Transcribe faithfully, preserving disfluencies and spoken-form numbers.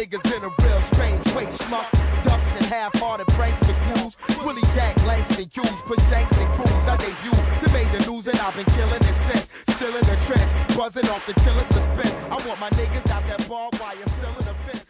niggas in a real strange way. Schmucks, ducks, and half-hearted pranks. The crews, Willie Dak, Langston Hughes, push Shanks and crews. I debut, they made the news and I've been killing it since. Still in the trench, buzzing off the chiller suspense. I want my niggas out that barbed wire, still in the fence.